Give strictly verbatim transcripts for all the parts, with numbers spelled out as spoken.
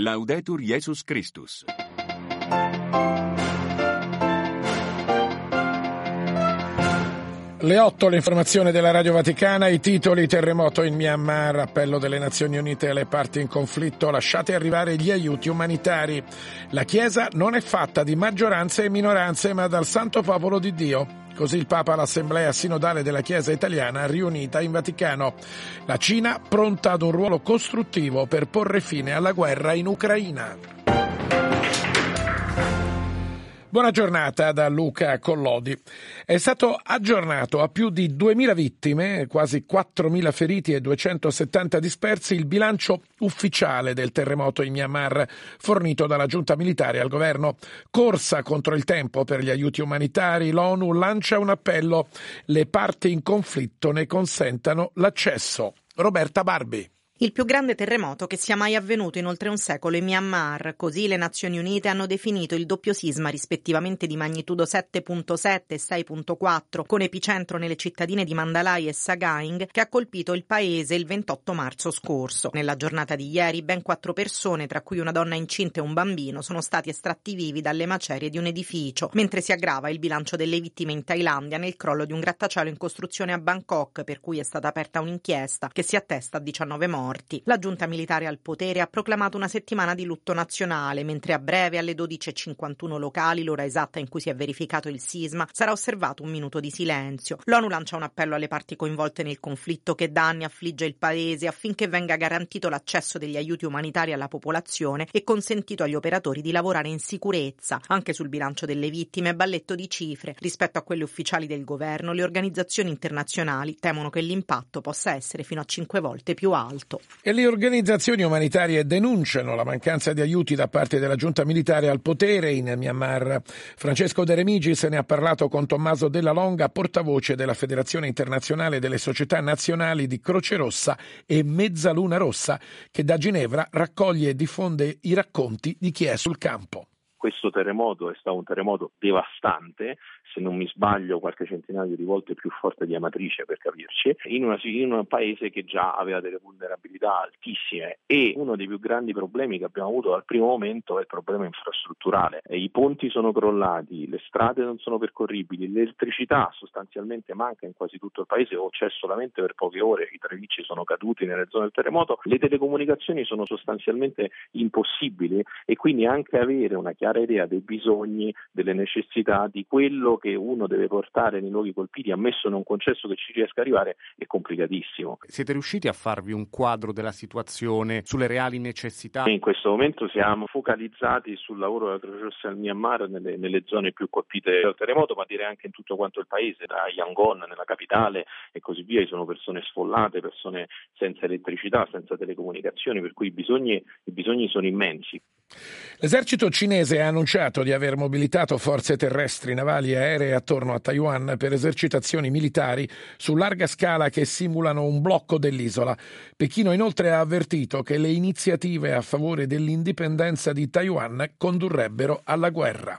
Laudetur Jesus Christus. Le otto, l'informazione della Radio Vaticana, i titoli: terremoto in Myanmar, appello delle Nazioni Unite alle parti in conflitto, lasciate arrivare gli aiuti umanitari. La Chiesa non è fatta di maggioranze e minoranze, ma dal Santo Popolo di Dio. Così il Papa all'Assemblea Sinodale della Chiesa Italiana riunita in Vaticano. La Cina pronta ad un ruolo costruttivo per porre fine alla guerra in Ucraina. Buona giornata da Luca Collodi. È stato aggiornato a più di duemila vittime, quasi quattromila feriti e duecentosettanta dispersi il bilancio ufficiale del terremoto in Myanmar fornito dalla giunta militare al governo. Corsa contro il tempo per gli aiuti umanitari, l'ONU lancia un appello: le parti in conflitto ne consentano l'accesso. Roberta Barbi. Il più grande terremoto che sia mai avvenuto in oltre un secolo in Myanmar. Così le Nazioni Unite hanno definito il doppio sisma, rispettivamente di magnitudo sette virgola sette e sei virgola quattro, con epicentro nelle cittadine di Mandalay e Sagaing, che ha colpito il paese il ventotto marzo scorso. Nella giornata di ieri ben quattro persone, tra cui una donna incinta e un bambino, sono stati estratti vivi dalle macerie di un edificio, mentre si aggrava il bilancio delle vittime in Thailandia nel crollo di un grattacielo in costruzione a Bangkok, per cui è stata aperta un'inchiesta che si attesta a diciannove morti. La giunta militare al potere ha proclamato una settimana di lutto nazionale, mentre a breve alle dodici e cinquantuno locali, l'ora esatta in cui si è verificato il sisma, sarà osservato un minuto di silenzio. L'ONU lancia un appello alle parti coinvolte nel conflitto che da anni affligge il paese affinché venga garantito l'accesso degli aiuti umanitari alla popolazione e consentito agli operatori di lavorare in sicurezza. Anche sul bilancio delle vittime, balletto di cifre. Rispetto a quelle ufficiali del governo, le organizzazioni internazionali temono che l'impatto possa essere fino a cinque volte più alto. E le organizzazioni umanitarie denunciano la mancanza di aiuti da parte della giunta militare al potere in Myanmar. Francesco De Remigi se ne ha parlato con Tommaso Della Longa, portavoce della Federazione Internazionale delle Società Nazionali di Croce Rossa e Mezzaluna Rossa, che da Ginevra raccoglie e diffonde i racconti di chi è sul campo. Questo terremoto è stato un terremoto devastante, se non mi sbaglio qualche centinaio di volte più forte di Amatrice, per capirci, in, una, in un paese che già aveva delle vulnerabilità altissime, e uno dei più grandi problemi che abbiamo avuto dal primo momento è il problema infrastrutturale. E i ponti sono crollati, le strade non sono percorribili, l'elettricità sostanzialmente manca in quasi tutto il paese o c'è solamente per poche ore, i tralicci sono caduti nelle zone del terremoto, le telecomunicazioni sono sostanzialmente impossibili, e quindi anche avere una chiara idea dei bisogni, delle necessità, di quello che uno deve portare nei luoghi colpiti, ammesso non concesso che ci riesca a arrivare, è complicatissimo. Siete riusciti a farvi un quadro della situazione, sulle reali necessità? In questo momento siamo focalizzati sul lavoro della Croce Rossa del Myanmar nelle, nelle zone più colpite dal terremoto, ma direi anche in tutto quanto il paese, da Yangon nella capitale e così via. Ci sono persone sfollate, persone senza elettricità, senza telecomunicazioni, per cui i bisogni, i bisogni sono immensi. L'esercito cinese ha annunciato di aver mobilitato forze terrestri, navali e aeree attorno a Taiwan per esercitazioni militari su larga scala che simulano un blocco dell'isola. Pechino inoltre ha avvertito che le iniziative a favore dell'indipendenza di Taiwan condurrebbero alla guerra.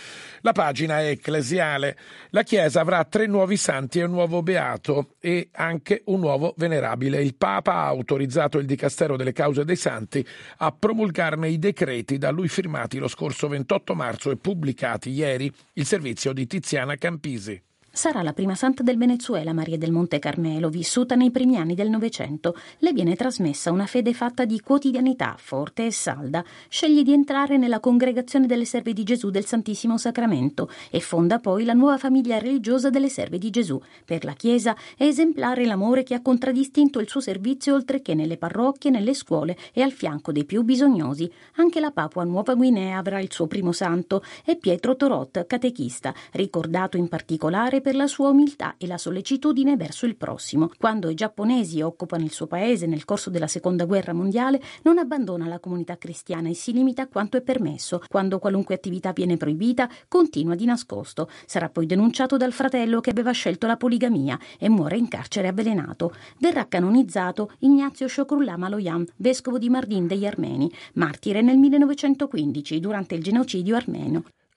La pagina è ecclesiale. La Chiesa avrà tre nuovi santi e un nuovo beato e anche un nuovo venerabile. Il Papa ha autorizzato il Dicastero delle Cause dei Santi a promulgarne i decreti da lui firmati lo scorso ventotto marzo e pubblicati ieri. Il servizio di Tiziana Campisi. Sarà la prima santa del Venezuela, Maria del Monte Carmelo, vissuta nei primi anni del Novecento. Le viene trasmessa una fede fatta di quotidianità, forte e salda. Sceglie di entrare nella congregazione delle Serve di Gesù del Santissimo Sacramento e fonda poi la nuova famiglia religiosa delle Serve di Gesù. Per la Chiesa è esemplare l'amore che ha contraddistinto il suo servizio oltre che nelle parrocchie, nelle scuole e al fianco dei più bisognosi. Anche la Papua Nuova Guinea avrà il suo primo santo, è Pietro Torot, catechista, ricordato in particolare per la sua umiltà e la sollecitudine verso il prossimo. Quando i giapponesi occupano il suo paese nel corso della Seconda Guerra Mondiale, non abbandona la comunità cristiana e si limita a quanto è permesso. Quando qualunque attività viene proibita, continua di nascosto. Sarà poi denunciato dal fratello che aveva scelto la poligamia e muore in carcere avvelenato. Verrà canonizzato Ignazio Shokrullah Maloyan, vescovo di Mardin degli Armeni, martire nel millenovecentoquindici durante il genocidio armeno.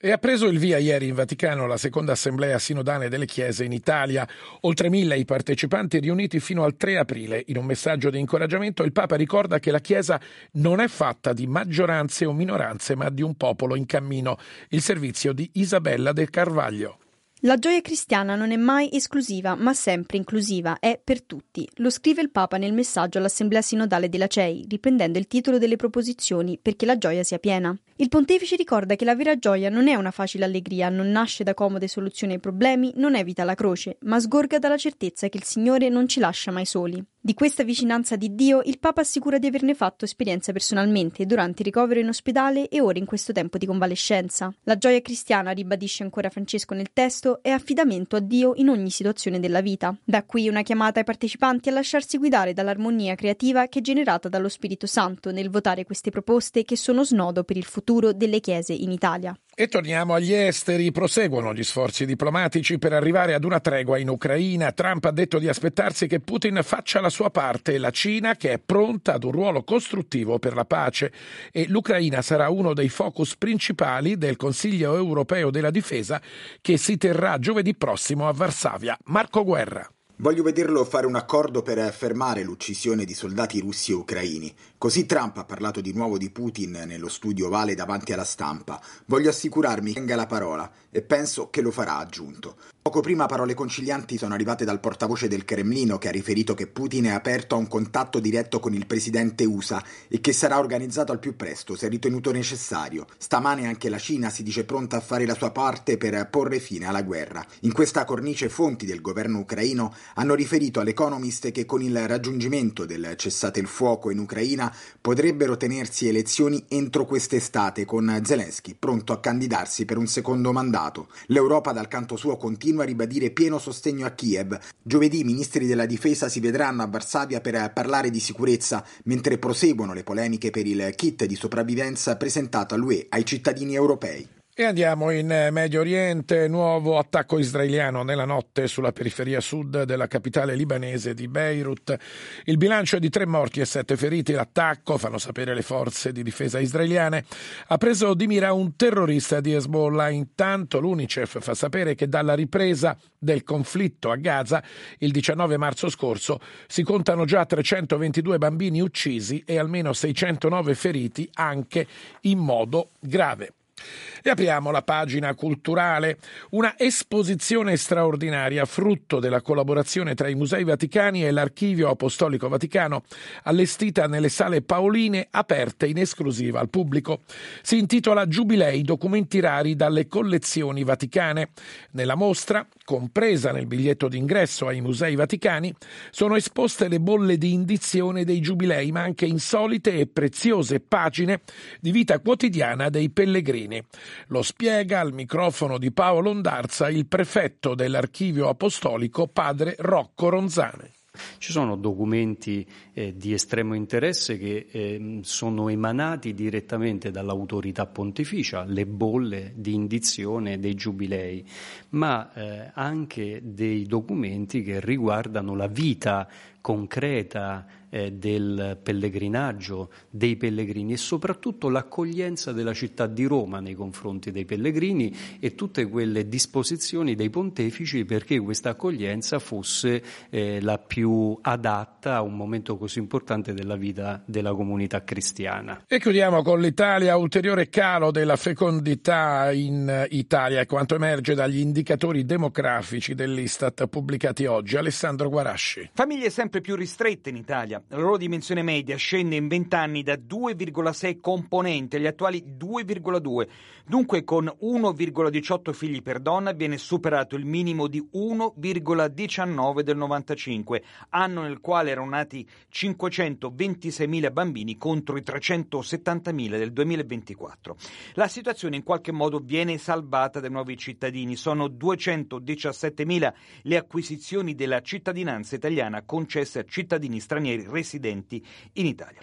E ha preso il via ieri in Vaticano la seconda assemblea sinodale delle chiese in Italia. Oltre mille i partecipanti riuniti fino al tre aprile. In un messaggio di incoraggiamento il Papa ricorda che la Chiesa non è fatta di maggioranze o minoranze, ma di un popolo in cammino. Il servizio di Isabella De Carvaglio. La gioia cristiana non è mai esclusiva, ma sempre inclusiva, è per tutti. Lo scrive il Papa nel messaggio all'Assemblea Sinodale della C E I, riprendendo il titolo delle proposizioni perché la gioia sia piena. Il Pontefice ricorda che la vera gioia non è una facile allegria, non nasce da comode soluzioni ai problemi, non evita la croce, ma sgorga dalla certezza che il Signore non ci lascia mai soli. Di questa vicinanza di Dio il Papa assicura di averne fatto esperienza personalmente durante il ricovero in ospedale e ora in questo tempo di convalescenza. La gioia cristiana, ribadisce ancora Francesco nel testo, è affidamento a Dio in ogni situazione della vita. Da qui una chiamata ai partecipanti a lasciarsi guidare dall'armonia creativa che è generata dallo Spirito Santo nel votare queste proposte che sono snodo per il futuro delle chiese in Italia. E torniamo agli esteri. Proseguono gli sforzi diplomatici per arrivare ad una tregua in Ucraina. Trump ha detto di aspettarsi che Putin faccia la sua parte. La Cina che è pronta ad un ruolo costruttivo per la pace. E l'Ucraina sarà uno dei focus principali del Consiglio europeo della difesa che si terrà giovedì prossimo a Varsavia. Marco Guerra. Voglio vederlo fare un accordo per fermare l'uccisione di soldati russi e ucraini. Così Trump ha parlato di nuovo di Putin nello studio ovale davanti alla stampa. Voglio assicurarmi che tenga la parola e penso che lo farà, ha aggiunto. Poco prima parole concilianti sono arrivate dal portavoce del Cremlino che ha riferito che Putin è aperto a un contatto diretto con il presidente U S A e che sarà organizzato al più presto se ritenuto necessario. Stamane anche la Cina si dice pronta a fare la sua parte per porre fine alla guerra. In questa cornice fonti del governo ucraino hanno riferito all'Economist che con il raggiungimento del cessate il fuoco in Ucraina potrebbero tenersi elezioni entro quest'estate con Zelensky pronto a candidarsi per un secondo mandato. L'Europa dal canto suo continua a ribadire pieno sostegno a Kiev. Giovedì i ministri della difesa si vedranno a Varsavia per parlare di sicurezza mentre proseguono le polemiche per il kit di sopravvivenza presentato all'U E ai cittadini europei. E andiamo in Medio Oriente, nuovo attacco israeliano nella notte sulla periferia sud della capitale libanese di Beirut. Il bilancio è di tre morti e sette feriti. L'attacco, fanno sapere le forze di difesa israeliane, ha preso di mira un terrorista di Hezbollah. Intanto l'UNICEF fa sapere che dalla ripresa del conflitto a Gaza, il diciannove marzo scorso, si contano già trecentoventidue bambini uccisi e almeno seicentonove feriti, anche in modo grave. E apriamo la pagina culturale. Una esposizione straordinaria, frutto della collaborazione tra i Musei Vaticani e l'Archivio Apostolico Vaticano, allestita nelle Sale Paoline, aperte in esclusiva al pubblico. Si intitola Giubilei, documenti rari dalle collezioni vaticane. Nella mostra, compresa nel biglietto d'ingresso ai Musei Vaticani, sono esposte le bolle di indizione dei giubilei, ma anche insolite e preziose pagine di vita quotidiana dei pellegrini. Lo spiega al microfono di Paolo Ondarza il prefetto dell'Archivio Apostolico, padre Rocco Ronzane. Ci sono documenti eh, di estremo interesse che eh, sono emanati direttamente dall'autorità pontificia, le bolle di indizione dei giubilei, ma eh, anche dei documenti che riguardano la vita concreta eh, del pellegrinaggio, dei pellegrini e soprattutto l'accoglienza della città di Roma nei confronti dei pellegrini e tutte quelle disposizioni dei pontefici perché questa accoglienza fosse eh, la più adatta a un momento così importante della vita della comunità cristiana. E chiudiamo con l'Italia. Ulteriore calo della fecondità in Italia è quanto emerge dagli indicatori demografici dell'Istat pubblicati oggi. Alessandro Guarasci. Famiglie sempre più ristrette in Italia. La loro dimensione media scende in venti anni da due virgola sei componenti agli attuali due virgola due. Dunque con uno virgola diciotto figli per donna viene superato il minimo di uno virgola diciannove del novantacinque, anno nel quale erano nati cinquecentoventiseimila bambini contro i trecentosettantamila del duemilaventiquattro. La situazione in qualche modo viene salvata dai nuovi cittadini. Sono duecentodiciassettemila le acquisizioni della cittadinanza italiana concesse a cittadini stranieri residenti in Italia.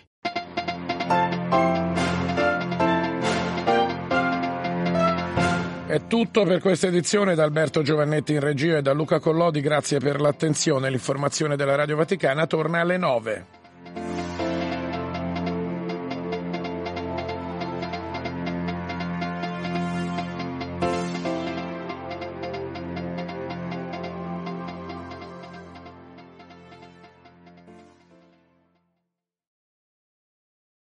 È tutto per questa edizione. Da Alberto Giovannetti in regia e da Luca Collodi, grazie per l'attenzione. L'informazione della Radio Vaticana torna alle nove.